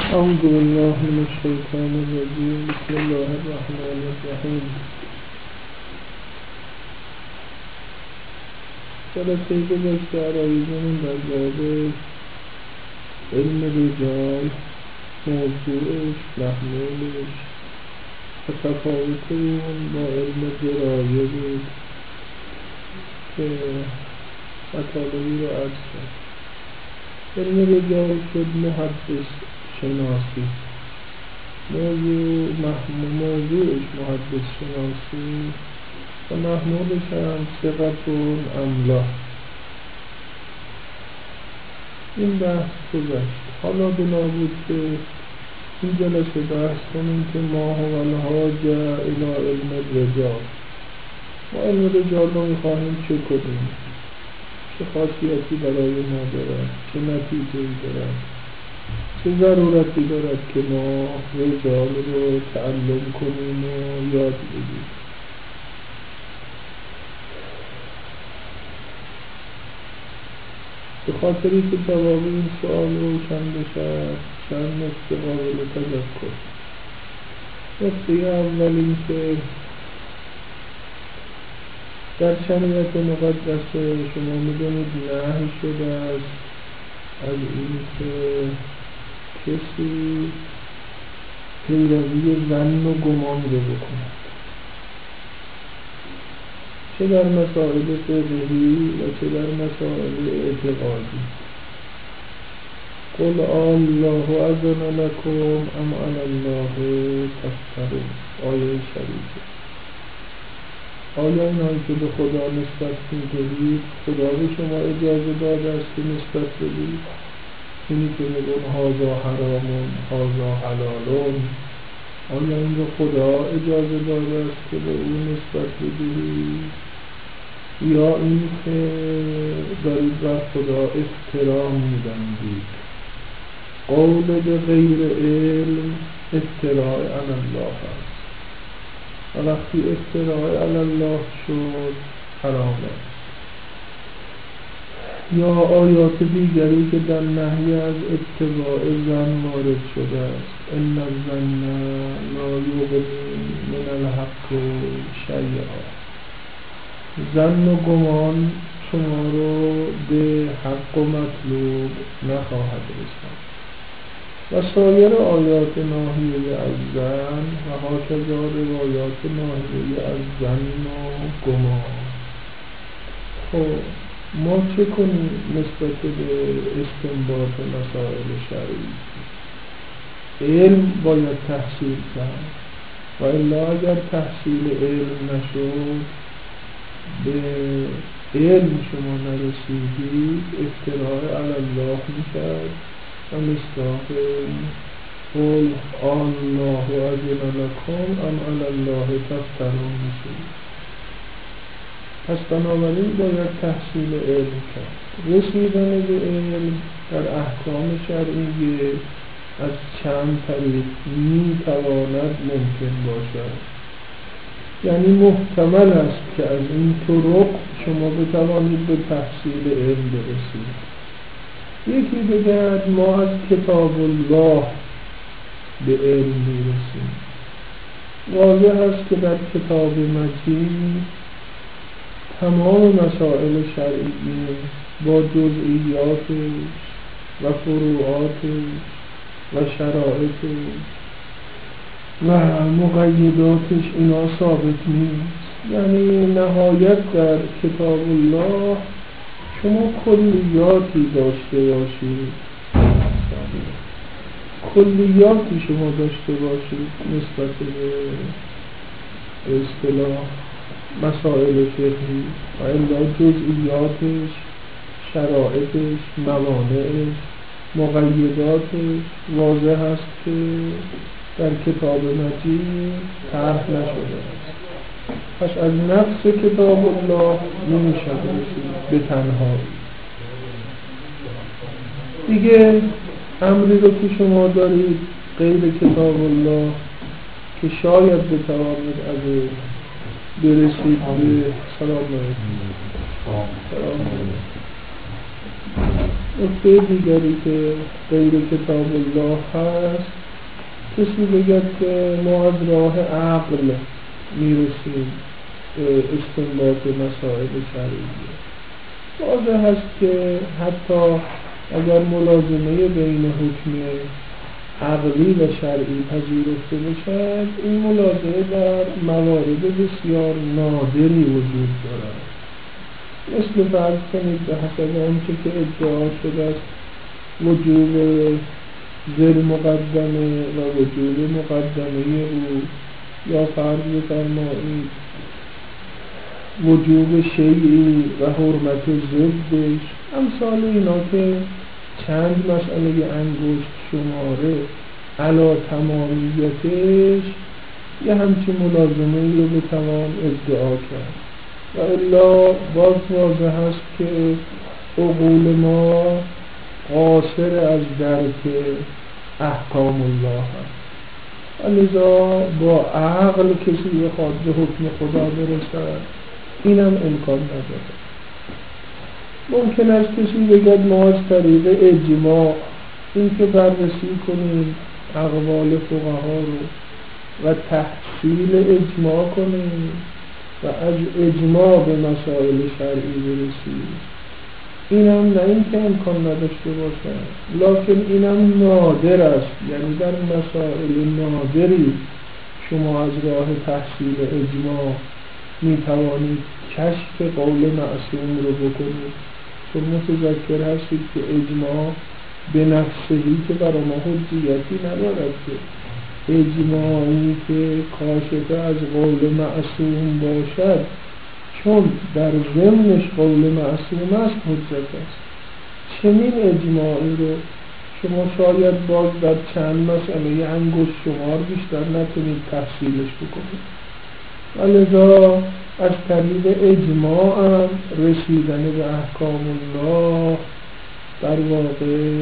أعوذ بالله من الشيطان الرجيم. بسم الله الرحمن الرحیم. جلسه گذشته عرایزمون در باب علم رجال، موضوعش، محمولش و تفاوت اون با علم درایه بود که مطالبی رو عرض کرد. علم رجال شد محدث شناسی، موضوعش محدث شناسی و محمولش هم ثقتون املا. این بحث گذشت. حالا بنا بود که این جلسه بحث کنیم که ما هو الحاجه الی علم الرجال. ما علم رجال رو میخواهیم چه کنیم، چه خاصیتی برای ما دارد، چه نتیجه‌ای دارد، چه ضرورتی دارد که ما رجال رو تعلم کنیم و یاد بگیریم. به خاطری که جواب این سوال روشن بشد چند نکته قابل تذکر. نکته اول این که در شریعت مقدسه شما میدونید نهی شده است از این که کسی پیروی ظن و گمان رو بکند، چه در مسائل فقهی و چه در مسائل اعتقادی. قل الله اذن لکم ام علی الله تفترون. آیه شریفه. آیا اینایی که به خدا نسبت می‌دهید خدا به شما اجازه داده است که نسبت بدید؟ اینی که میگن هذا حرامون هذا حلالون، آیا این رو خدا اجازه داده است که به اون نسبت بدهید؟ یا این که دارید بر خدا احترام می‌بندید؟ قول به غیر علم افتراء علی الله است و وقتی افتراء علی الله شد حرام است. یا آیات دیگری که در نهی از اتباع ظن وارد شده است. ان الظن لا یغنی من الحق شیئا. ظن و گمان شما رو به حق و مطلوب نخواهد رساند. و سایر آیات ناهیه از ظن و هاکذا روایات ناهیه از ظن و گمان. خب ما چه کنیم نسبت به استنباط مسائل شرعی؟ علم باید تحصیل کرد و الا اگر تحصیل علم نشد، به علم شما نرسیدید، افتراء علی الله میکرد و مصداق قل الله اذن لکم ام علی الله تفترون میشید. پس بنابراین باید تحصیل علم کرد. رسیدن به علم در احکام شرعیه از چند طریق میتواند ممکن باشد، یعنی محتمل است که از این طرق شما بتوانید به تحصیل علم برسید. یکی بگرد ما از کتاب الله به علم میرسیم. واضح است که در کتاب مجید تمام مسائل شرعیه با جزئیاتش و فروعاتش و شرائطش و مقیداتش اینا ثابت نیست. یعنی نهایت در کتاب الله شما کلیاتی داشته باشید، کلیاتی شما داشته باشید نسبت به اصطلاح مسائل فقهی و الا جزئیاتش، شرائطش، موانعش، مقیداتش واضح است که در کتاب مجید طرح نشده است. پس از نفس کتاب الله نمیشه رسید به تنهایی. دیگه امری رو که شما دارید غیر کتاب الله که شاید بتوانید از برسید به سلام علیکم نکته دیگری که غیر کتاب الله هست، کسی بگد که ما از راه عقل میرسیم به استنباط مسائل شرعیه. واضح هست که حتی اگر ملازمه بین حکم عقلی و شرعی پذیرفته باشد، این ملازمه در موارد بسیار نادری وجود دارد. مثل فرض کنید به حسب آنچه که ادعا شده است وجوب ذل مقدمه و وجوب مقدمه او، یا فرض بفرمایید وجوب شیعی و حرمت ضدش، امثال اینا که چند مسئله انگشت شماره علا تمامیتش یه همچین ملازمه رو بتوان ادعا کرد. و الا باز واضح هست که عقول ما قاصر از درک احکام الله هست، لذا با عقل کسی بخواد به حکم خدا برسد اینم امکان نداره. ممکن است کسی بگد ما از طریق اجماع، این که بررسی کنیم اقوال فقها رو و تحصیل اجماع کنیم و از اجماع به مسائل شرعی برسیم، اینم نه این که امکان نداشته باشد، لکن اینم نادر است. یعنی در مسائل نادری شما از راه تحصیل اجماع می توانید کشف قول معصوم رو بکنید، چون متذکر هستید که اجماع به نفسهی که برای ما حجیتی ندارد، که اجماعی که کاشف از قول معصوم باشد چون در ضمنش قول معصوم است حجت است. چنین اجماعی رو شما شاید باز در چند مسئله انگشت شمار بیشتر نتونید تحصیلش بکنید، ولذا از طریق اجماع هم رسیدن به احکام الله در واقع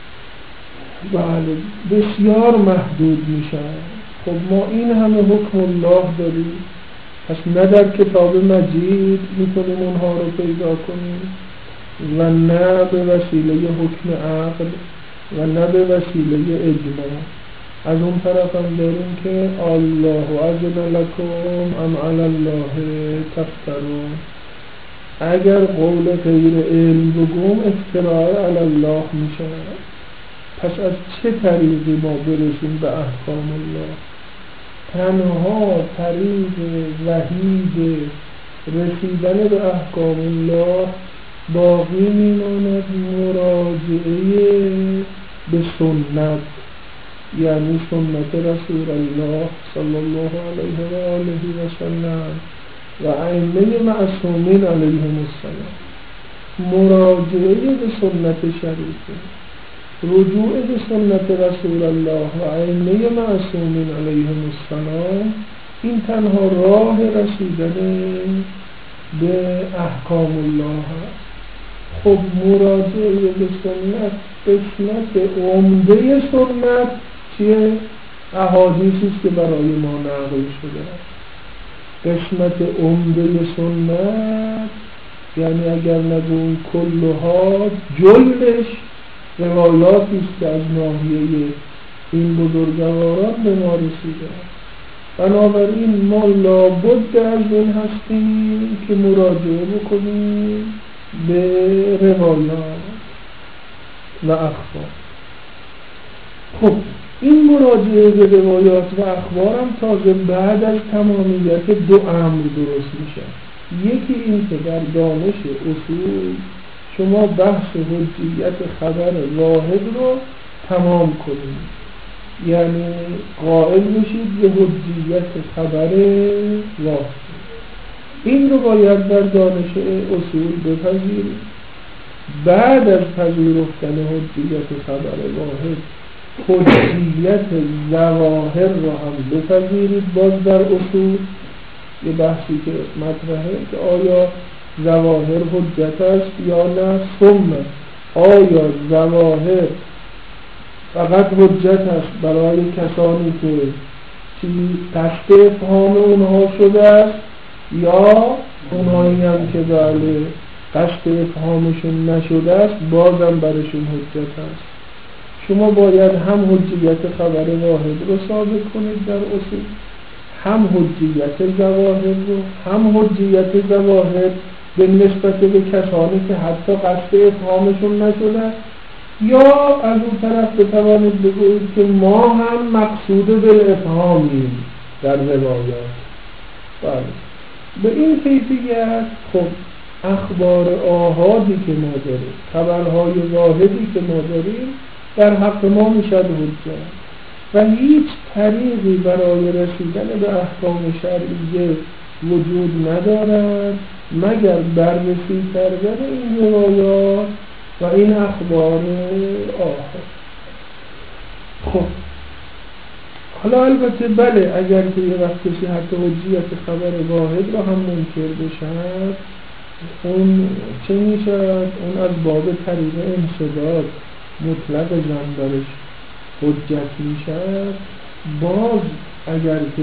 بله بسیار محدود میشن. خب ما این همه حکم الله داریم، پس نه در کتاب مجید میتونیم اونها رو پیدا کنیم و نه به وسیله حکم عقل و نه به وسیله اجماع. از اون طرف هم داریم که الله اذن لکم ام علی الله تفترون، اگر قول غیر علم بگم افتراء علی الله میشه. پس از چه طریقی ما برسیم به احکام الله؟ تنها طریق وحید رسیدن به احکام الله باقی میماند مراجعه به سنت، یعنی سنت رسول الله صلی الله علیه و آله و سلم و ائمه معصومین علیهم السلام. مراجعه به سنت شریفه، رجوع به سنت رسول الله و ائمه معصومین علیهم السلام، این تنها راه رسیدن به احکام الله هست. خب مراجعه به سنت، قسمت عمده سنت چیه؟ احادیثی است که برای ما نقل شده است. قسمت عمده سنت یعنی اگر نگویم کلها، جلش روایاتی است که از ناحیه این بزرگواران به ما رسیده است. بنابراین ما لابد از این هستیم که مراجعه بکنیم به روایات و اخبار. خب این مراجعه به روایات و اخبار هم تازه بعد از تمامیت دو امر درست میشه. یکی این که در دانش اصول شما بحث حجیت خبر واحد رو تمام کنید، یعنی قائل میشید به حجیت خبر واحد. این رو باید در دانش اصول بپذیرید. بعد از پذیرفتن حجیت خبر واحد حجیت ظواهر رو هم بپذیرید. باز در اصول یه بحثی که مطرحه که آیا ظواهر حجت است یا نه، ثم آیا ظواهر فقط حجت است برای کسانی که قصد افهام اونها شده است، یا اونهایی هم که بله قصد افهامشون نشده است بازم برشون حجت است. شما باید هم حجیت خبر واحد رو ثابت کنید در اصول، هم حجیت ظواهر رو، هم حجیت ظواهر به نسبت به کسانی که حتی قصد افهامشون نشده، یا از اون طرف بتوانید بگویید که ما هم مقصود بالافهامیم در روایات. بله، به این کیفیت خب اخبار آحادی که ما داریم، خبرهای واحدی که ما داریم در حق ما میشد حجت و هیچ طریقی برای رسیدن به احکام شرعیه وجود ندارد مگر بررسی کردن این روایات و این اخبار آحاد. خب حالا البته بله، اگر که یه وقت کسی حتی حجیت خبر واحد را هم منکر بشد، اون چه میشود؟ اون از باب طریق انصداد مطلق جنبرش حجت میشد. باز اگر که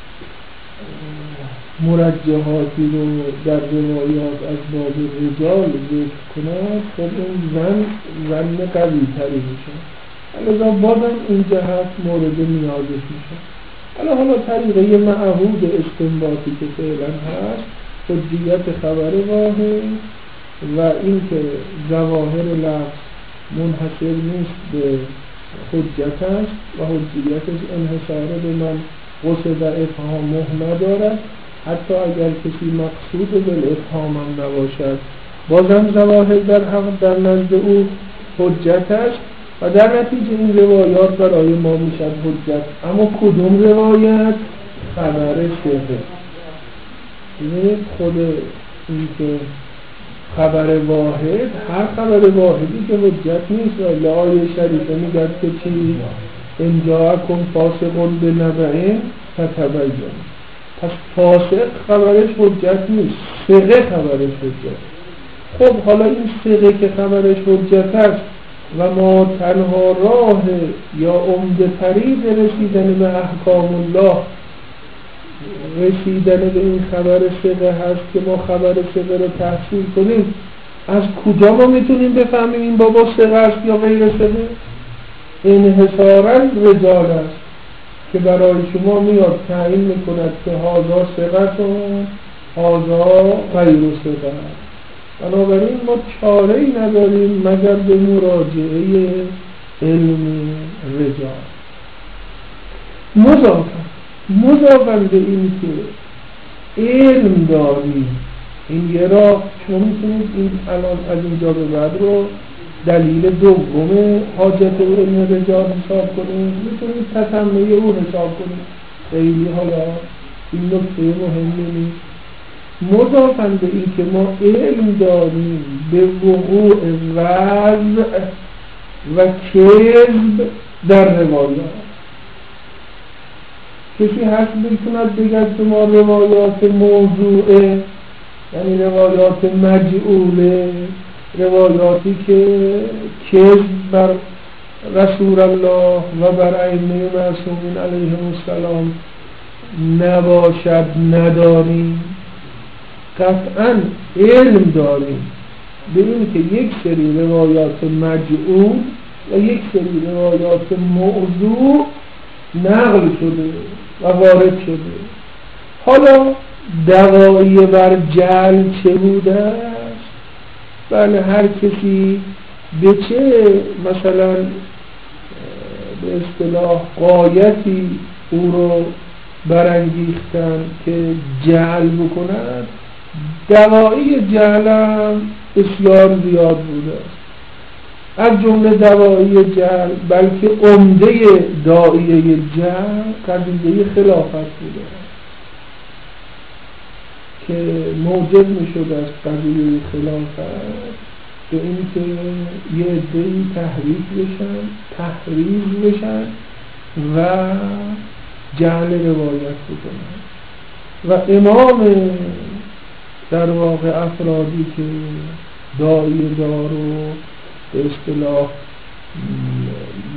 مرجحاتی رو در روایات از باب رجال ذکر کند، خب اون زن قوی تری میشه، لذا بازم این جهت مورد نیازش میشه. حالا طریقه معهود استنباطی که فعلا هست حجیت خبر واحد و اینکه ظواهر لفظ منحصر نیست به حجت است و حجیتش انحصار به من قصد افهامه ندارد، حتی اگر کسی مقصود بالافهام هم نباشد بازم ظواهر در نزد او حجت است و در نتیجه این روایات برای ما میشد حجت. اما کدوم روایت؟ خبر صحیح. خود این که خبر واحد، هر خبر واحدی که حجت نیست و آیه شریفه میگه که چی؟ ان جاءکم فاسق بنبأ فتبین. پس فاسق خبرش حجت نیست، ثقه خبرش حجت. خب حالا این ثقه که خبرش حجت است و ما تنها راه یا عمده طریق رسیدن به احکام الله رسیدن به این خبر ثقه هست که ما خبر ثقه رو تحصیل کنیم، از کجا ما میتونیم بفهمیم این بابا ثقه است یا غیر ثقه؟ انحصاراً رجال است که برای شما میاد تعیین میکند که هذا ثقه‌تون هذا غیر ثقه است. بنابراین ما چاره‌ای نداریم مگر به مراجعه علم رجال. مضافاً به این که علم داریم، این یه راه، چون میتونید این الان از اینجا به بعد رو دلیل دوم حاجت علم رجال حساب کنید، میتونید تسمه او حساب کنید، خیلی حالا این نکته مهمی نیست. مضافاً به این که ما علم داریم به وقوع وضع و کذب در روایات. کسی هست بتوند بگد که ما روایات موضوعه، یعنی روایات مجعوله، روایاتی که کذب بر رسول الله و بر ائمه معصومین علیهم السلام نباشد، نداریم. قطعا علم داریم به این که یک سری روایات مجعول و یک سری روایات موضوع نقل شده و وارد شده. حالا دوایی بر جعل چه بوده است؟ بله، هر کسی به چه مثلا به اصطلاح قایتی او رو برانگیختن که جعل بکند، دوایی جعل هم بسیار زیاد بوده است. از جمله دوایی جعل، بلکه عمده داعیه جعل قضیه خلافت بوده است که موجب می شده از قضیه خلافت به این که یه عده‌ای تحریف بشن و جعل روایت بکنن و امام در واقع افرادی که داعیه دار و به اصطلاح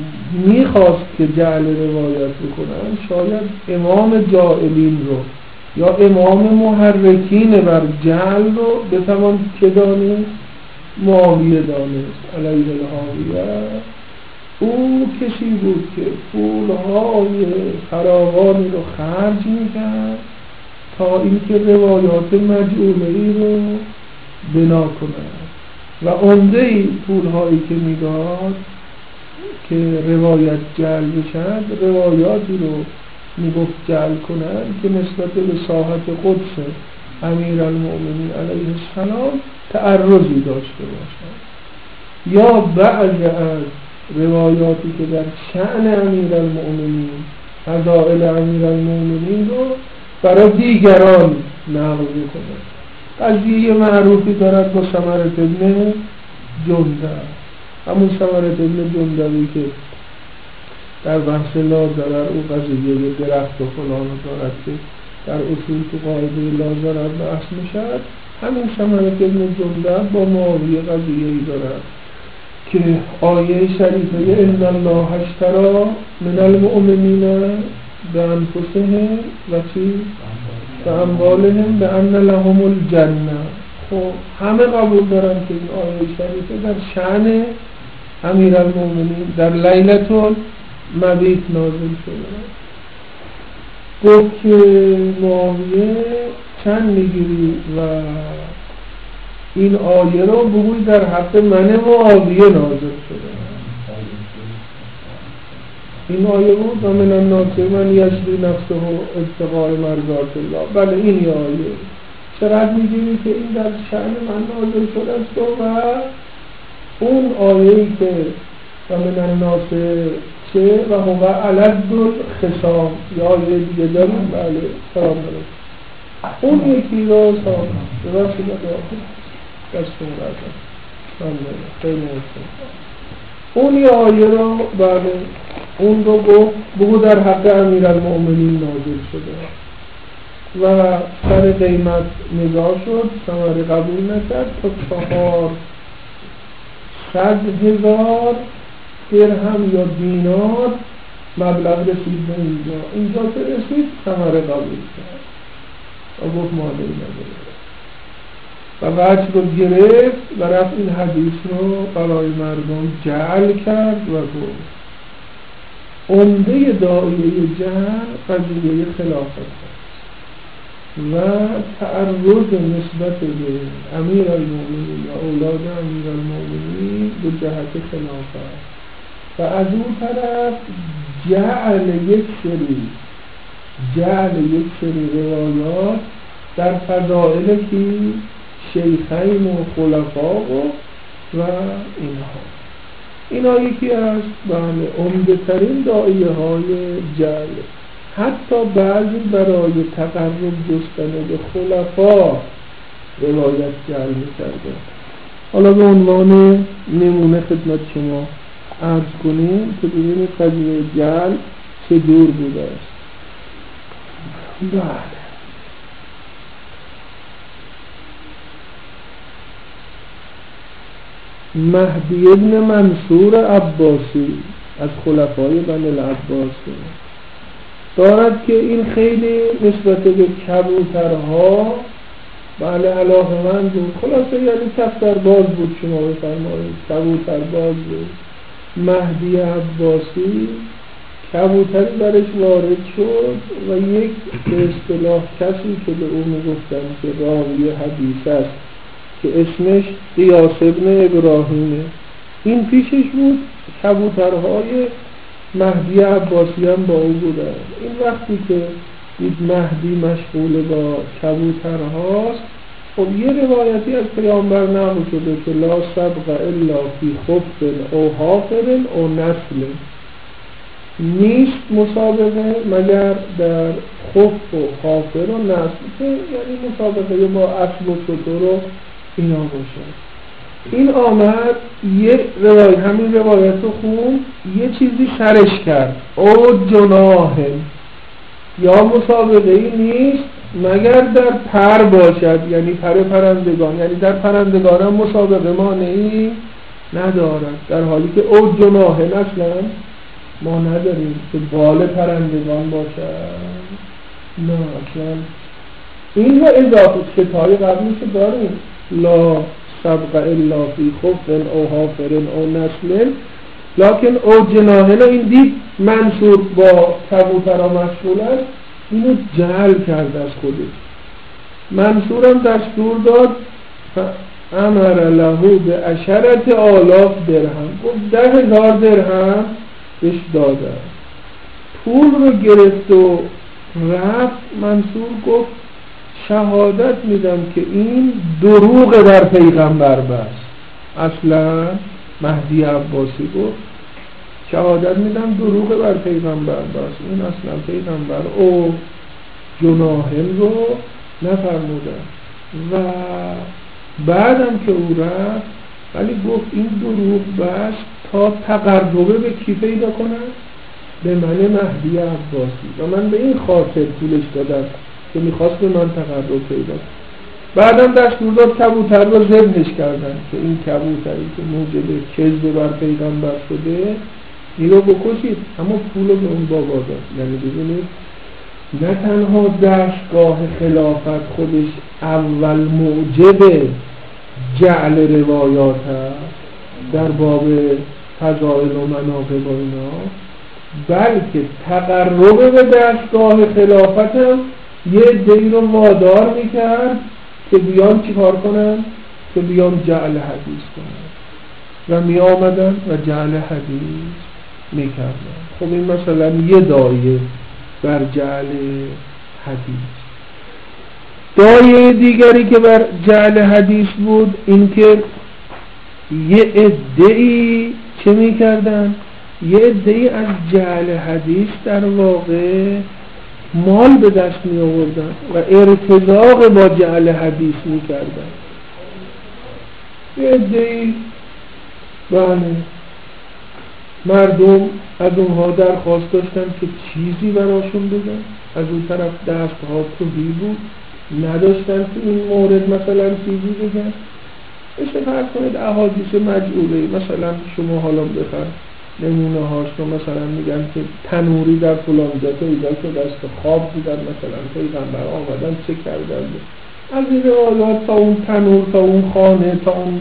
میخواست که جعل روایت بکنن، شاید امام جاعلین رو یا امام محرکین بر جعل رو بتوان که دانست؟ معاویه دانست علیه الهاویه. او کسی بود که پولهای فراوانی رو خرج میکرد تا اینکه روایات مجعوله‌ای رو بنا کند و عمده پولهایی که میداد که روایت جعل بشد، روایاتی رو میگفت جعل کنند که نسبت به ساحت قدس امیرالمؤمنین علیه السلام تعرضی داشته باشد، یا بعض از روایاتی که در شأن امیرالمؤمنین فضائل امیرالمؤمنین رو برای دیگران نقل کنند. قضیه معروفی دارد با ثمرة ابن جندب، همون ثمرة ابن جندبی که در بحث لا ضرر او قضیه درخت و فلان دارد که در اصول تو قاعده لا ضرر بحث میشد، همین ثمرة ابن جندب با معاویه قضیه‌ای دارد که آیه شریفه ان الله اشتری من المؤمنین بانفسهم و چی؟ باموالهم بان لهم الجنه. خب همه قبول دارن که این آیه شریفه در شأن امیرالمؤمنین در لیلة المبیت نازل شده. گفت که معاویه چند میگیری و این آیه رو بگوی در حق من معاویه نازل شده. این آیه بود و من الناس من یشری نفسه ابتغاء مرضات الله. بله این آیه چقدر میگیری که این در شأن من نازل شده است و اون آیه‌ای که و من الناس چه و هو علد الخصام یا آیه دیگه داریم. بله سلام داریم اون یکی رو سلام ببخشید دستون رازم خیلی مرسیم اون یه آیه رو بله اون رو بگو در حق امیرالمؤمنین نازل شده و سر قیمت نگاه شد، ثمره قبول نکرد تا 400,000 درهم یا دینار مبلغ رسید به اینجا که رسید ثمره قبول کرد و گفت مادری نداره و وجه رو گرفت و رفت این حدیث رو برای مردم جعل کرد و گفت عمده داعیه جعل قضیه خلافت است و تعرض نسبت به امیرالمؤمنین و اولاد امیرالمؤمنین به جهت خلافت و از اون طرف جعل یک سری روایات در فضائل که شیخین و خلفا و اینها یکی از عمده ترین داعیه های جعل. حتی بعضی برای تقرب جستن به خلفا روایت جعل می‌کرده. حالا به عنوان نمونه خدمت شما عرض کنیم که ببینید قضیه جعل چه دور بوده است. بله مهدی ابن منصور عباسی از خلفای بنی العباس دارد که این خیلی نسبت به کبوترها بله علاقه‌مند بود. خلاصه یعنی کفترباز بود، شما بفرمایید کبوترباز بود. مهدی عباسی کبوتری برش وارد شد و یک به اصطلاح کسی که به او میگفتن که راوی حدیث است که اسمش قیاس ابن ابراهیمه، این پیشش بود. کبوترهای مهدی عباسی هم با او بودن. این وقتی که دید مهدی مشغول با کبوترهاست، خب یه روایتی از پیامبر نقل شده که لا سبق الا فی خف او حافر او نسل، نیست مسابقه مگر در خف و حافر و نسل، که یعنی مسابقه با اسب و شتر و اینا باشه. این آمد یه روایت همین روایت رو خون یه چیزی سرش کرد او جناح، یا مسابقه ای نیست مگر در پر باشد، یعنی پرندگان، یعنی در پرندگان هم مسابقه مانعی ندارد، در حالی که او جناح اصلا ما نداریم که بال پرندگان باشد، نه اصلا این رو اضافه کتای قبلیش داریم، لا سبق الا فی خف او حافر او نسل، لکن او جناحه این دید منصور با کبوترها مشغول است، اینو جعل کرد از خودش. منصورم دستور داد امر له به 10,000 درهم، گفت 10,000 درهم بهش داده. پول رو گرفت و رفت. منصور گفت شهادت میدم که این دروغ در پیغمبر بست. اصلا مهدی عباسی گفت شهادت میدم دروغ بر پیغمبر بست، این اصلا پیغمبر او جناحم رو نفرمودن. و بعدم که او رفت ولی گفت این دروغ بست تا تقربه به کی پیدا کنن؟ به من مهدی عباسی، و من به این خاطر پولش دادم که میخواست به من تقرب پیدا کنه. بعدم دستور داد کبوتر رو ذبحش کردن که این کبوتری که موجب کذب بر پیغمبر شده این رو بکشید، اما پول رو به اون بابا داد. یعنی ببینید نه تنها دستگاه خلافت خودش اول موجب جعل روایات هست در باب فضائل و مناقب و اینا، بلکه تقرب به دستگاه خلافت هم یه عده‌ای رو وادار میکرد که بیان چی کار کنن؟ که بیان جعل حدیث کنن و می آمدن و جعل حدیث میکردن. خب این مثلا یه دایه بر جعل حدیث. دایه دیگری که بر جعل حدیث بود این که یه عده‌ای چه میکردن؟ یه عده‌ای از جعل حدیث در واقع مال به دست می آوردن و ارتزاق با جعل حدیث می کردن. یه عده‌ای بله مردم از اونها درخواست داشتن که چیزی براشون بگن، از اون طرف دستها توهی بود، نداشتن که این مورد مثلا چیزی بگن. مثل فرض کنید احادیث مجعوله، مثلا شما حالا بخواید نمونه هاش رو مثلا میگن که تنوری در فلان جا پیدا شده است، خواب بودن مثلا پیغمبر آمدن چه کردن، از این روایات تا اون تنور، تا اون خانه، تا اون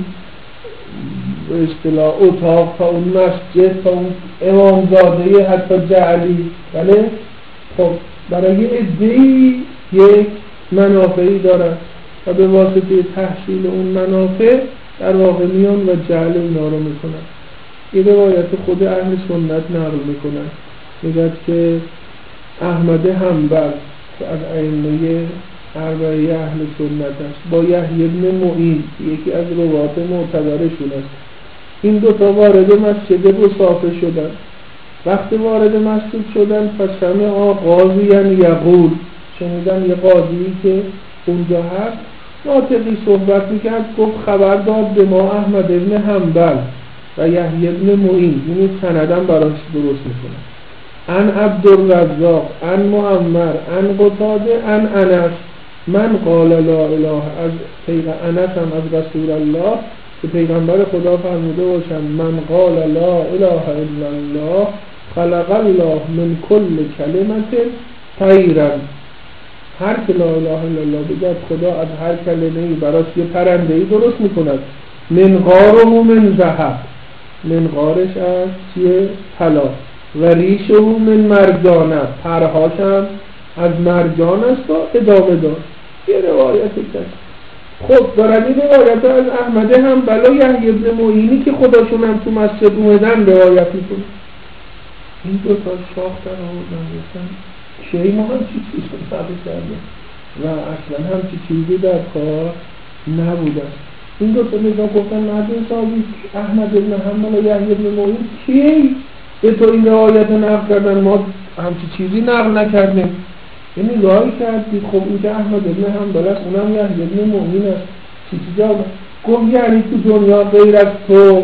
به اصطلاح اتاق، تا اون مسجد، تا اون امامزاده حتی جعلی. بله خب برای عده‌ای یک منافعی دارن و به واسطه تحصیل اون منافع در واقع میان و جعل اینا رو میکنن. این روایت خود اهل سنت نقل میکنن، میگه که احمد حنبل که از ائمه اربعه اهل سنت است با یحیی بن معین یکی از روات معتبرشون است، این دوتا وارد مسجد بصافه شدن. وقتی وارد مسجد شدن فسمع قاضیا یقول، شنیدن یه قاضی که اونجا هست ناطقی صحبت میکرد، گفت خبر داد به ما احمد بن حنبل و یحیی بن معین، این سندم براش درست میکنه، ان عبدالرزاق ان معمر ان قتاده ان انس من قال لا اله، از انس هم از رسول الله که پیغمبر خدا فرموده باشن من قال لا اله الا الله خلق الله من کل کلمت طیرا، هر که لا اله الا الله بگه خدا از هر کلمه‌ای براش یه پرنده‌ای درست میکند. منقاره من ذهب، منقارش از چیه؟ طلا، و ریشه من مرجانه، پرهاش هم از مرجان است و ادامه دار. یه روایتی کرد. خب دارن این روایت از احمد حنبل و یحیی بن معینی که خودشون هم تو مسجد اومدن روایت میکنه. این دو تا شاخ در آوردن گفتن شیعی ما هم چیزی ثابت کرده و اصلا هم چیزی در کار نبوده. این دو تا نگاه گفتن مردم صاحبی احمد بن حنبل و یحیی بن معین کی به تو این روایت نقل کردن، ما همچی چیزی نقل نکردیم. این نگاهی کردید خب این که احمد بن حنبل است اونم یحیی بن معین است، چیزی جا گفت یعنی تو دنیا غیر از تو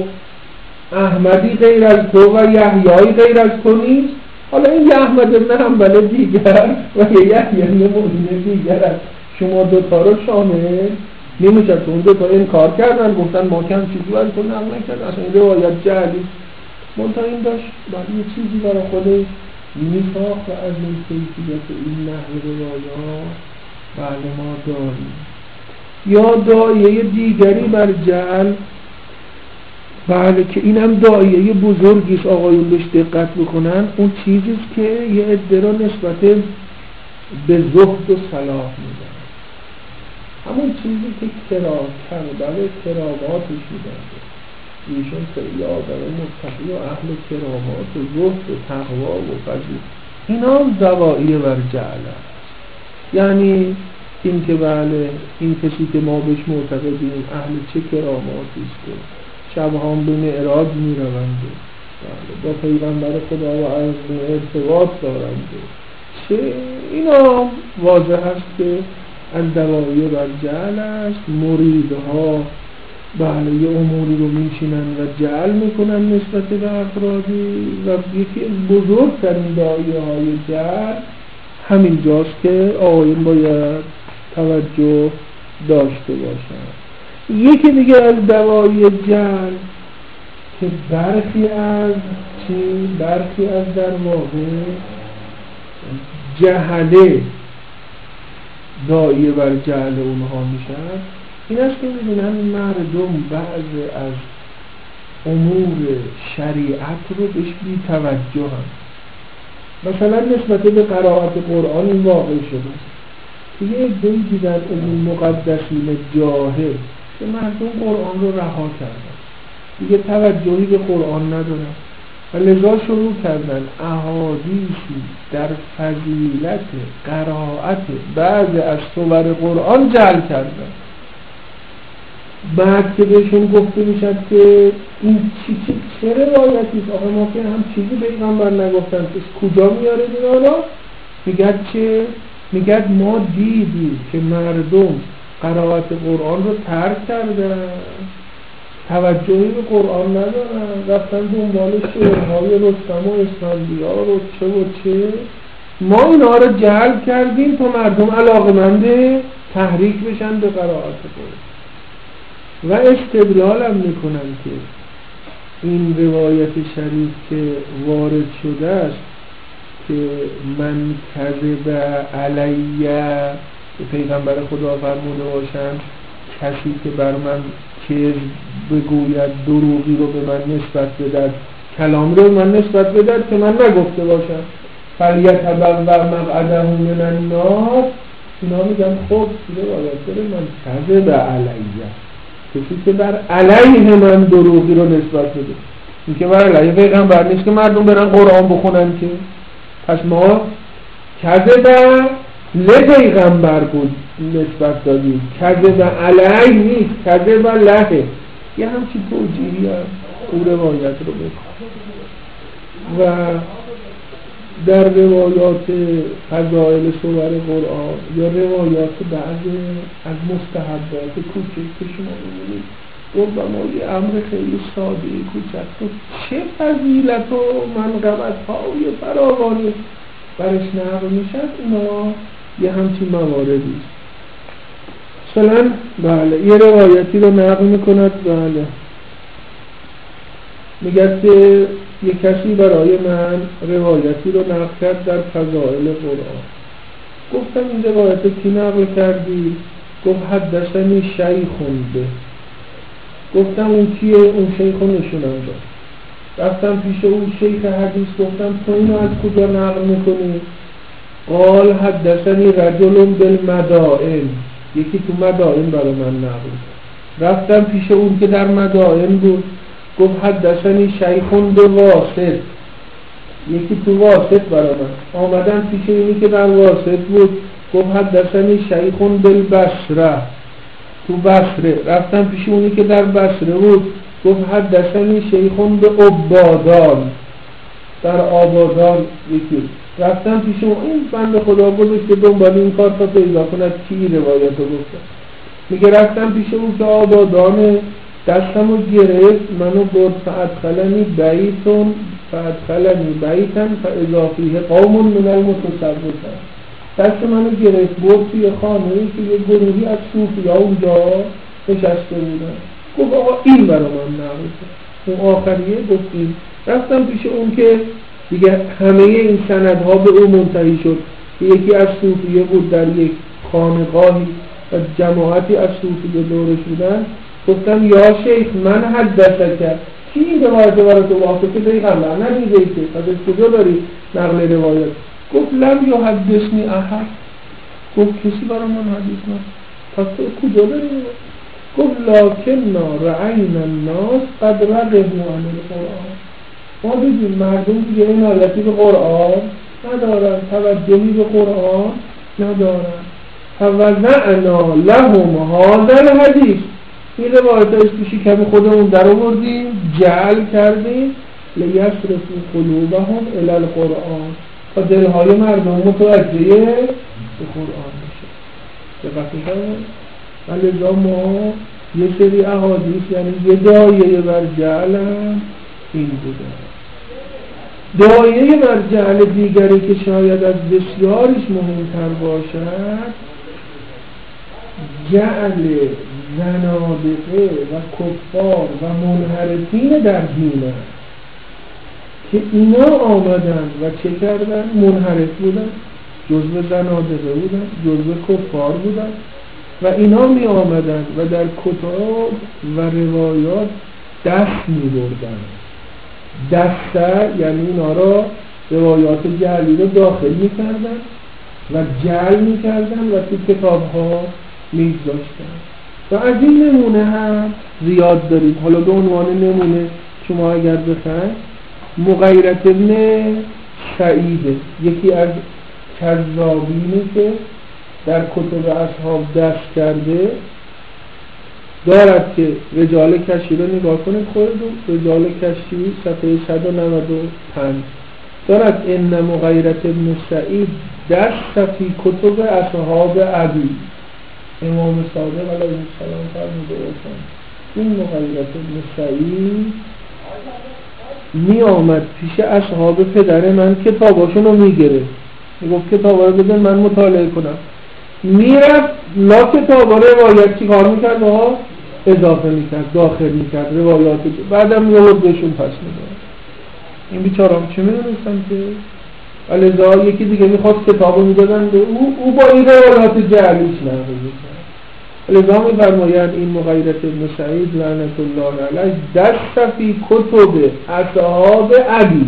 احمدی غیر از تو و یحیی غیر از تو نیست؟ حالا این احمد بن حنبل دیگر و یحیی بن معین دیگر است، شما دوتا رو شامل نمیشه. اون دوتا انکار کردن، گفتن ما کم چیزی از تو نقل نکردن، اصلا این روایت جعلی. منتها این داشت برای یه چیزی برای خودش میساخت و از این کیفیت این نحو روایات بله ما داریم. یا داعیه دیگری بر جعل، بله که اینم داعیه بزرگیش، آقایون بهش دقت بکنن، اون چیزیست که یه عده را نسبت به زهد و صلاح میدن، همون چیزی که کراماتش میدن. ایشون خیلی آدم متقی و اهل کرامات و زهد و تقوا و فضیلت، اینا هم داعیه بر جعل است. یعنی این که بله این کسی که ما بهش معتقدیم اهل چه کراماتی است، شبها به معراج میروند، با پیغمبر خدا و از ارتباط دارند، چه اینا واضح است که از داعیه بر جعل است. مریدها بله یه اموری رو میشینن و جعل میکنن نسبت به افرادی، و یکی از بزرگترین داعیه های جعل همین جاست که آقایون باید توجه داشته باشن. یکی دیگه از داعیه جعل که برخی از در واقع جهله داعیه بر جعل اونها میشن، این است که می‌بینن مردم بعض از امور شریعت رو بهش بی توجه هم. مثلا نسبت به قرائت قرآن این واقع شده که یه عده‌ای دیدن اون مقدسین جاهل که مردم قرآن رو رها کردن، دیگه توجهی به قرآن ندارن و لذا شروع کردن احادیثی در فضیلت قرائت بعض از سور قرآن جعل کردن. بعد که بهشون گفته میشد که این چه روایتیست، آقا ما که هم چیزی پیغمبر نگفتن، کجا میاره اینا؟ میگد ما دیدیم که مردم قرائت قرآن رو ترک کردن، توجهی به قرآن ندارن، رفتن دنبال شعرهای رستم و اسفندیار و چه ما اینا رو جعل کردیم تا مردم علاقمند تحریک بشن به قرائت قرآن. و استدلال هم میکنن که این روایت شریف که وارد شده است که من کذب علیه، که پیغمبر خدا فرموده باشند کسی که بر من کذب بگوید، دروغی رو به من نسبت بدهد، کلام رو به من نسبت بدهد که من نگفته باشم، فلیتبوأ مقعده من النار. اینا میگن خب روایت داره من کذب علیه، کسی که بر علیه من دروغی رو نسبت بده. این که بر علیه پیغمبر نیست که مردم برن قرآن بخونن که، پس ما کذب لپیغمبر بود نسبت دادیم، کذب علیه نیست، کذب له. یه همچی توجیهی هم او روایت رو بکن. و در روایات فضائل سور قرآن یا روایات بعض از مستحبات کوچک که شما می‌بینید، ربما یه امر خیلی ساده کوچک تو چه فضیلت و منقبت‌های فراوانی برش نقل میشد، اینا یه همچین مواردی است. مثلا بله یه روایتی رو نقل میکند، بله میگه که یک کسی برای من روایتی رو نقل کرد در فضائل قرآن. گفتم این روایت کی نقل کردی؟ گفت حدثنی شیخون به. گفتم اون کیه؟ اون شیخون نشونم داد. رفتم پیش اون شیخ حدیث گفتم تو اینو از کجا نقل میکنی؟ قال حدثنی رجل بالمدائن، یکی تو مدائن برای من نقل کرد. رفتم پیش اون که در مدائن بود، گفت حدثنی شیخون به واسط، یکی تو واسط برای من. آمدم پیش اینی که در واسط بود، گفت حدثنی شیخون بالبصره، تو بصره. رفتم پیش اونی که در بصره بود، گفت حدثنی شیخون به عبادان، در آبادان یکی. رفتم پیش اون، این بنده خدا گذاشت که دنبال این کار تا پیدا کند کی روایت رو گفت. میگه رفتم پیش اون که آبادان، دستمو گرفت منو برد فادخلنی بیتن فاذا فیه قوم من المتصوفین. دست منو گرفت برد توی خانه‌ای که یه گروهی از صوفی‌ها اونجا نشسته بودن. گفت آقا این برای من نقل کرد. اون آخریه گفتیم. رفتم پیش اون که دیگه همه این سندها به اون منتهی شد که یکی از صوفیه بود در یک خانقاهی و جماعتی از صوفی دورش بودن، گفتم یا شیخ من حدثه کرد کی این روایت برای تو واقع که پیغمبر ندیده ای که از کجا داری نقل روایت؟ گفت لم یحدثنی احد. گفت کسی برای من حدیث نه. پس تو کجا داری؟ گفت لکننا رأینا الناس قد رغبوا عن القرآن. ما دیدیم مردم دیگه عنایتی به قرآن ندارن، توجهی به قرآن ندارن. فوضعنا لهم هذا الحدیث، این روایت از تو شکم خودمون در آوردیم، جعل کردیم لیصرفوا قلوبهم الی القرآن، تا دلهای مردم متوجه به قرآن بشه. دقت کنید. لذا ما یه سری احادیث، یعنی یه دایه بر جعل این بوده. دایه بر جعل دیگری که شاید از بسیارش مهمتر باشد، جعل زنادقه و کفار و منحرفین در دین است که اینا آمدن و چه کردن؟ منحرف بودن، جزو زنادقه بودن، جزو کفار بودن و اینا می آمدن و در کتاب و روایات دست می بردن. دسته یعنی اینا را روایات جعلی رو داخل می کردن و جعل می کردن و تو کتاب ها می گذاشتن. و از این نمونه هم زیاد داریم. حالا به عنوان نمونه شما اگر بخواید، مغیرت ابن سعید یکی از کذابینی که در کتب اصحاب دست کرده دارد که رجال کشی رو نگاه کنید خودتون. رجال کشی صفحه 195 دارد ان مغیرت ابن سعید دست فی کتب اصحاب عبی. امام صادق علیه السلام فرموده باشند این مغیرت ابن سعید می آمد پیش اصحاب پدر من کتاباشون رو می گرفت، می گفت کتابا رو بدن من مطالعه کنم. می رفت لا کتابا روایت چی کار می کرد؟ اضافه می کرد، داخل می کرد روایات، بعدم می آورد بهشون پس می دارد. این بیچارام چه می دونستم که الازا یکی دیگه می خواست کتاب رو می دادن به او با این روایات جعلیش نقل می کرد. لذا می فرمایند این مغیرت ابن سعید لعنت الله علیه دست فی کتب اصحاب عبی،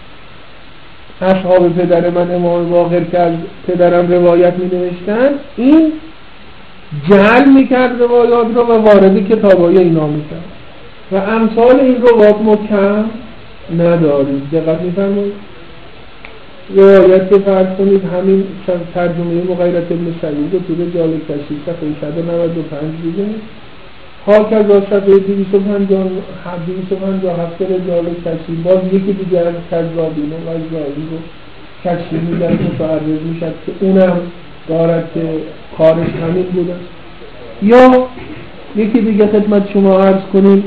اصحاب پدر من امام باقر که از پدرم روایت می نوشتن، این جعل می کرد روایات رو و وارد کتابای اینا می کرد و امثال این روایات ما کم نداریم. دقت می فرمایید. روایت که فرض کنید همین ترجمه مغیرت ابن سعید رو تو رجال کشی صفحه 195 دیدیم، حاک از صفحه 257 رجال کشی باز یکی دیگه از کذابین و غزالی رو کشی میدن متعرض میشد که اونم دارد که کارش همین بودن. یا یکی دیگه خدمت شما عرض کنیم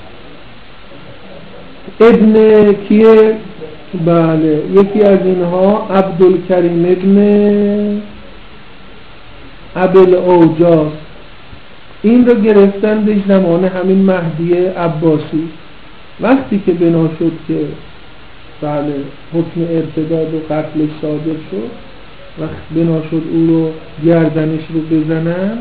ابن کیه؟ بله یکی از اینها عبدالکریم ابن ابوالعوجاز، این رو گرفتن به زمان همین مهدی عباسی. وقتی که بنا شد که بله حکم ارتداد و قتلش صادر شد، وقتی بنا شد او رو گردنش رو بزنن،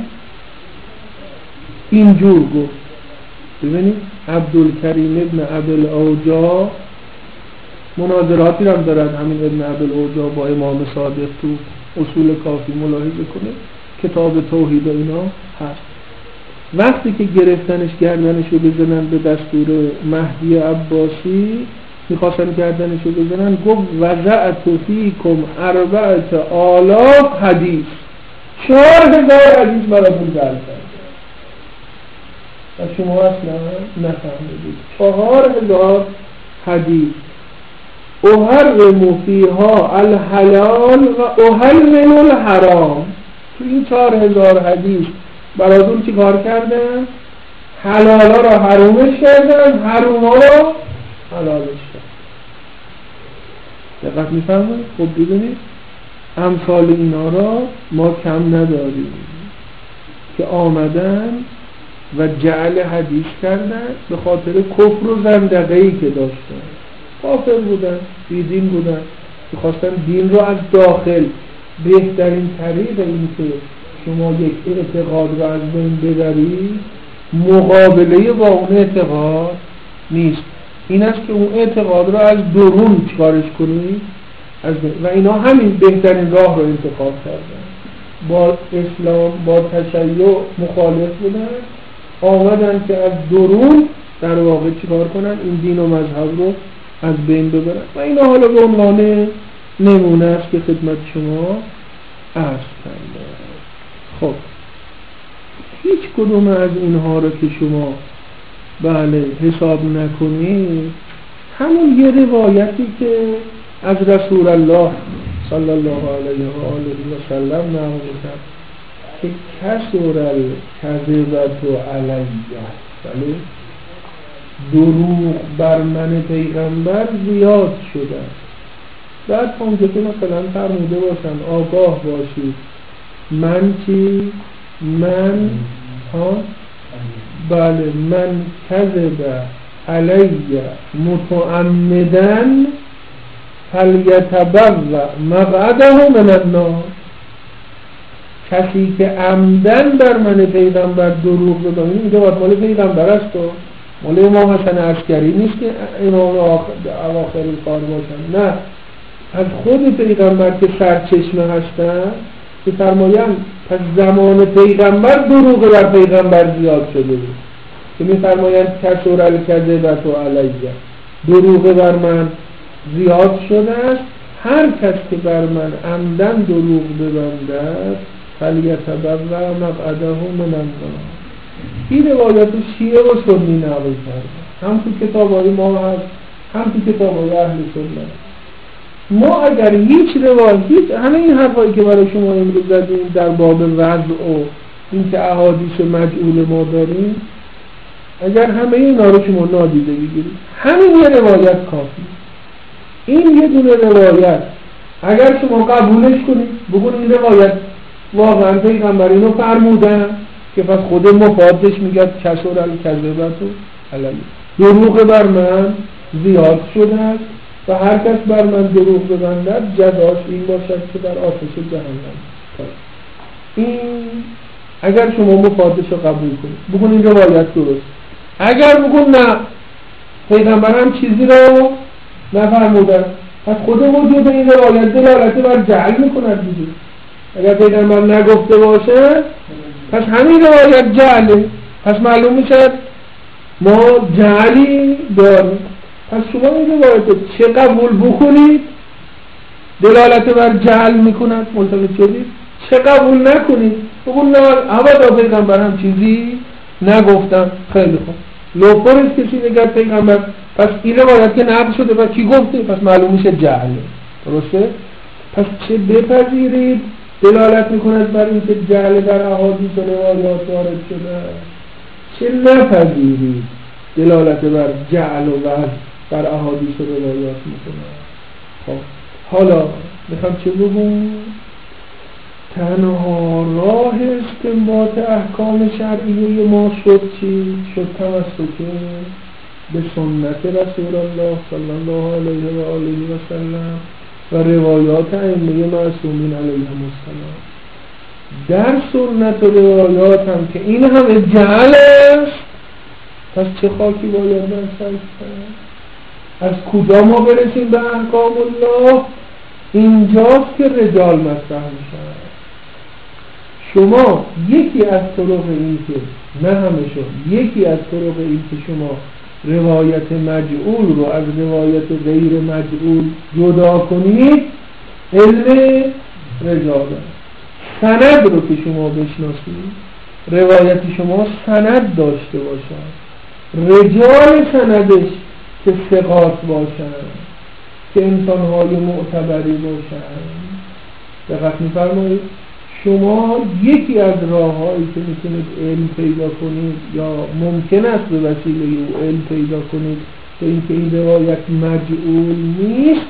اینجور گفت. ببینید عبدالکریم ابن ابوالعوجاز مناظراتی هم دارد همین ابن ابوالعوجاز با امام صادق، تو اصول کافی ملاحظه کنه کتاب توحید و اینا هست. وقتی که گرفتنش گردنش رو بزنن به دستور مهدی عباسی، میخواستن گردنش رو بزنن، گفت وضعت فیکم 4000 حدیث، 4000 حدیث براتون جعل کرد و شما اصلا نفهمیدید. 4000 حدیث احرم فیها الحلال و احلل الحرام. تو این 4000 حدیث براتون چی کار کردن؟ حلالا را حرومش کردن، حروما را حلالش کردن. دقت می‌فرمایید؟ خب ببینید امثال اینا را ما کم نداریم که آمدن و جعل حدیث کردن به خاطر کفر و زندقه‌ای که داشتن. کافر بودن، بیدین بودن، میخواستن دین رو از داخل. بهترین طریق این که شما یک اعتقاد رو از بین ببرید مقابله با اون اعتقاد نیست. این است که اون اعتقاد رو از درون چکارش کنید و اینا همین بهترین راه رو انتخاب کردن. با اسلام با تشیع مخالف بودن، آمدن که از درون در واقع چیکار کنن؟ این دین و مذهب رو از بین ببرن و اینا حالا به عنوان نمونه است که خدمت شما عرض کردم. خب هیچ کدوم از اینها رو که شما بله حساب نکنید، همون یه روایتی که از رسول الله صلی الله علیه و آله و سلم نقل کرد که کسر الکذبة علیه، بله دروغ بر من پیغمبر زیاد شده. بعد اونجا که مثلا فرموده باشن آگاه باشید من چی؟ من بله من کذب علیه متعمدا فلیتبوأ مقعده من النار. کسی که عمدن بر من پیغمبر دروغ بگه، اینجا باید مال پیغمبر است و مال امام حسن عسکری نیست که امام اواخر کار باشن، نه از خود پیغمبر که سرچشمه هستن که فرمایند پس زمان پیغمبر دروغ بر پیغمبر زیاد شده بود که میفرمایند کسر الکذبة علیه، دروغ بر من زیاد شده است، هر کس که بر من عمدن دروغ ببندد فلیتبوأ مقعده من النار. این روایت شیعه و سنی نقل کرده، هم تو کتاب‌های ما هست هم تو کتاب‌های اهل سنت. ما اگر هیچ روایت همه این حرفایی که برای شما امروز زدیم در باب وضع و این که احادیث مجعول ما داریم، اگر همه اینا رو شما نادیده بگیرید، همین یه روایت کافی. این یه دونه روایت اگر شما قبولش کنید، بگون این روایت واقعا پیغمبر اینو فرمودن که پس خود مفادش میگه کسر الکذبة علیه، دروغ بر من زیاد شده است و هر کس بر من دروغ ببندد جزاش این باشد که در آتش جهنم. این اگر شما مفادش رو قبول کنید، بگون این روایت درست. اگر بگون نه پیغمبر هم چیزی رو نفرمودن، پس خود وجود این روایت دلالت بر جعل میکند دیگه. اگر پیغمبر نگفته باشه پس همین روایت جعله، پس معلوم میشه ما جعلی داریم. پس شما این روایت چه قبول بکنید دلالت بر جعل میکند، ملتفت شدید، چه قبول نکنید بگون نه ابدا پیغمبر هم چیزی نگفتم. خیلی خوب، لوپرش کسی نگرد پیغمبر، پس این روایت که نقل شده و کی گفته، پس معلوم میشه جعله، درسته؟ پس چه بپذیرید دلالت میکند بر این که جعل در احادیث و روایات وارد شده، چه نپذیرید دلالت بر جعل و وضع بر احادیث و روایات میکنه. خب حالا میخوام چه بگم؟ تنها راه استنباط احکام شرعیه ما شد چی؟ شد تمسک به سنت رسول الله صلی الله علیه و آله و سلم و روایات ائمه معصومین علیهم السلام. در سنت و روایات هم که این همه جعل است، پس چه خاکی باید منصرف کرد؟ از کجا ما برسیم به احکام الله؟ اینجاست که رجال مطرح میشن. شما یکی از طرق این که نه همشون، یکی از طرق این که شما روایت مجعول رو از روایت غیر مجعول جدا کنید علم رجال. سند رو که شما بشناسید، روایت شما سند داشته باشن، رجال سندش که ثقات باشن، که انسان‌های معتبری باشن. دقت می‌فرمایید؟ شما یکی از راه‌هایی که میتونید علم پیدا کنید یا ممکن است به وسیله او علم پیدا کنید به اینکه این روایت مجعول نیست،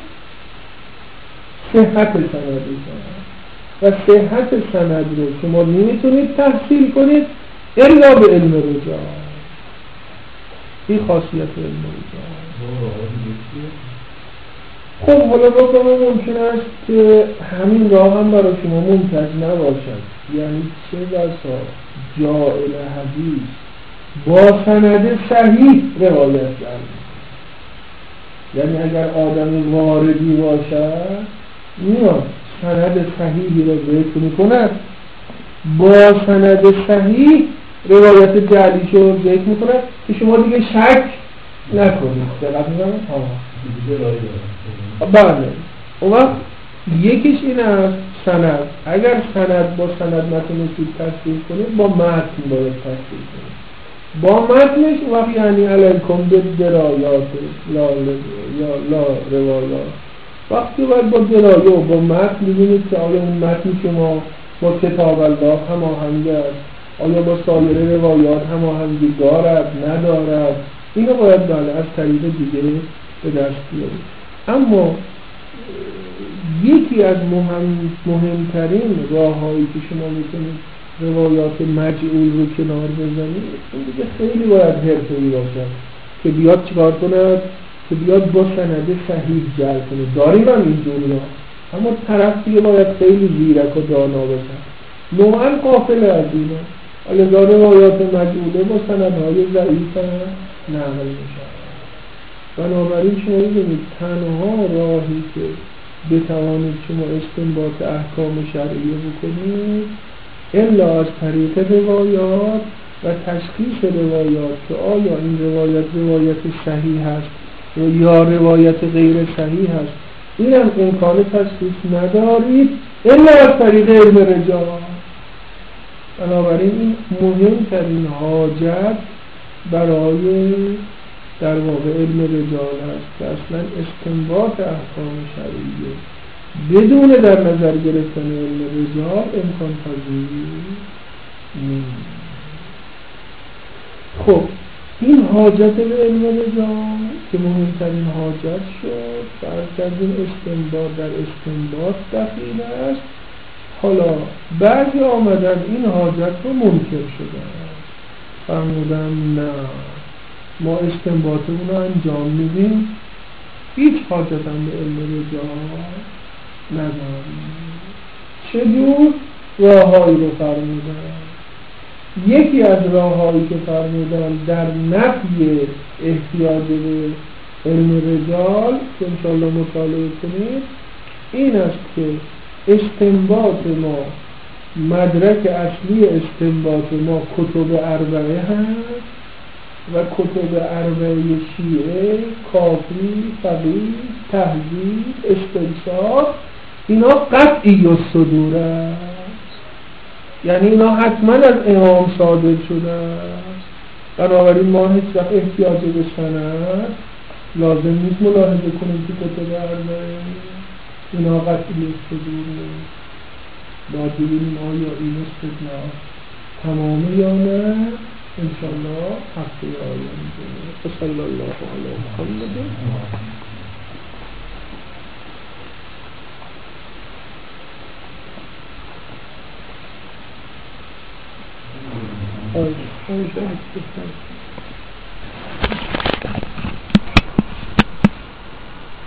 صحت سند و صحت سند رو شما نمیتونید تحصیل کنید الا به علم رجال. این خاصیت علم رجال. خب حالا ربما ممکن است که همین راه هم برای شما ممتد نباشد، یعنی چه بسا جائل حدیث با سند صحیح روایت کرد. یعنی اگر آدم واردی باشد میاد سند صحیحی را ذکر میکند، با سند صحیح روایت جعلیش رو ذکر میکند که شما دیگه شک نکنید. دقت میکنید؟ بله. اون وقت یکیش این است سند. اگر سند با سند نتونستید تصدیق کنید با متن باید تصدیق کنید. با متنش وقت یعنی علیکم بالدرایات لا روایات. وقتی باید با درایه و با متن ببینید که آیا اون متن شما با کتاب الله هماهنگ است، آیا با سایر روایات هماهنگی دارد ندارد، اینو باید بله از طریق دیگه به دست بیارید. اما یکی از مهمترین راههایی که شما میتونید روایات مجعول رو کنار بزنید، این دیگه خیلی باید حرفه‌ای باشد که بیاد چیکار کند، که بیاد با سند صحیح جعل کنه. داریم هم اینجوری ها، اما طرف دیگه باید خیلی زیرک و دانا باشد. نوعا قافل از اینه، لذا روایات مجعوله با سندهای ضعیف نقل میشن. بنابراین شما ببینید تنها راهی که بتوانید شما استنباط احکام شرعیه بکنید الا از طریق روایات و تشخیص روایات که آیا این روایت صحیح هست یا روایت غیر صحیح هست. اینم امکان تشخیص ندارید الا از طریق علم رجال. بنابراین این مهمترین حاجت برای در واقع علم رجال هست که اصلا استنباط احکام شرعیه بدون در نظر گرفتن علم رجال امکان پذیر نیست. خب این حاجت به علم رجال که مهمترین حاجت شد، فرض کردیم استنباط در استنباط دخیل است. حالا بعضی آمدن این حاجت رو منکر شدن، فرمودن نه ما استنباطمون رو انجام میدیم، هیچ حاجت هم به علم رجال نداریم. چجور؟ راههایی رو فرمودن. یکی از راههایی که فرمودن در نفی احتیاج به علم رجال که انشاءالله مطالعه کنید این است که استنباط ما، مدرک اصلی استنباط ما کتب اربعه هست و کتب اربعه شیعه، کافی، فقیه، تهذیب، استنساخ، اینا قطعی الصدور است. یعنی اینا حتما از امام صادر شده است. بنابراین ما هیچ وقت احتیاج به سند لازم نیست ملاحظه کنیم که کتب اربعه اینا قطعی الصدور است. باید ببینیم آیا این استدلال تمامه یا نه. انشاءالله هفته آینده. صلی الله علی محمد. آیه